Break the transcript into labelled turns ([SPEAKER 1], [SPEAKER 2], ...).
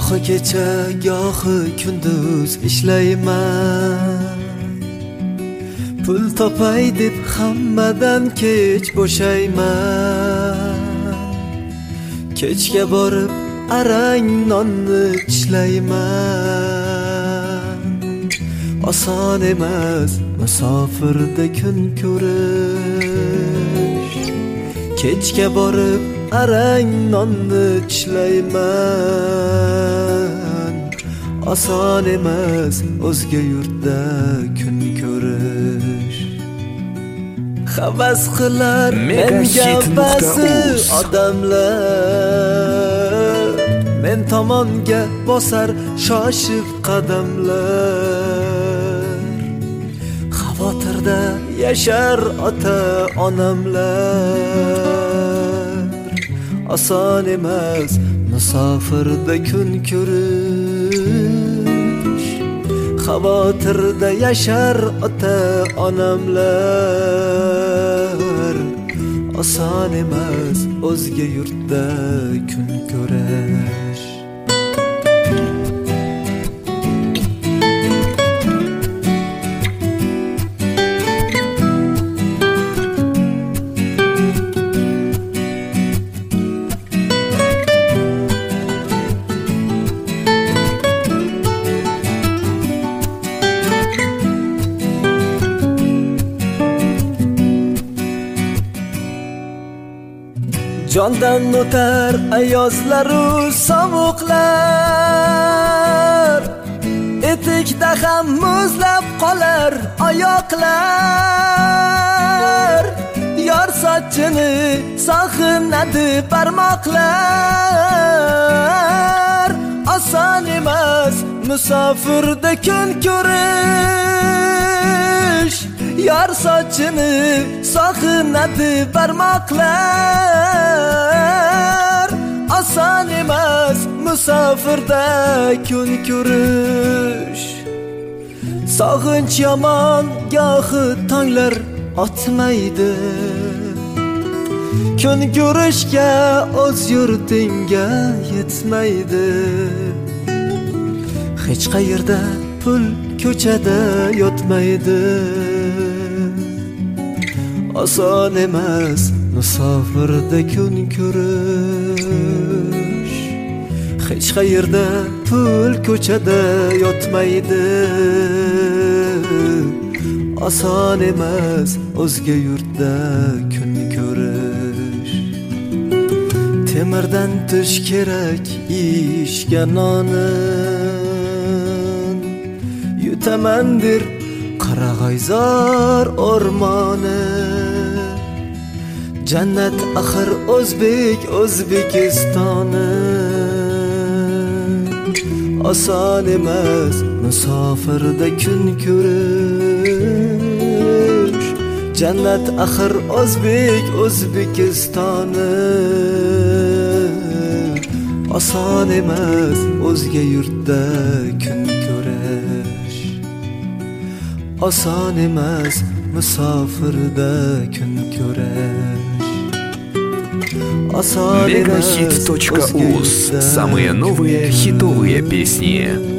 [SPEAKER 1] Gohi kecha, gohi kunduz ishlayman. Pul topay deb hammadan kech bo'shayman. Kechga borib arang nonni tishlayman. Oson emas musofirda kun ko'rish. Kechga borib arang nonni tishlayman. Oson emas o'zga yurtda kun ko'rish. Havas qilar menga ba'zi odamlar, men tomonga bosar shoshib qadamlar. Xavotirda yashar ota-onamlar. Oson emas musofirda kun ko'rish. Xavotirda yashar ota-onamlar. Oson emas o'zga yurtda kun ko'rish. Jondan o'tar ayozlaru sovuqlar. Etikda ham muzlab qolar oyoqlar. Yor sochini sog'inadi barmoqlar. Oson emas musofirda kun ko'rish. Yor sochini sog'inadi barmoqlar. Oson emas musofirda kun ko'rish. Sog'inch yomon gohi tonglar otmaydi. Kun ko'rishga o'z yurtingga yetmaydi. Hech qayerda pul ko'chada yotmaydi. Oson emas musofirda kun ko'rish. Hech qayerda pul ko'chada yotmaydi. Oson emas o'zga yurtda kun ko'rish. Temirdan tish kerak ishga nonin. Yutamandir Qarag'ayzor o'rmoni. Jannat axir O'zbekistoni. Oson emas musofirda kun ko'rish. Jannat axir O'zbekistoni. Oson emas o'zga yurtda kun ko'rish. Oson emas musofirda kun ko'rish.
[SPEAKER 2] Мегахит.уз. Самые новые хитовые песни.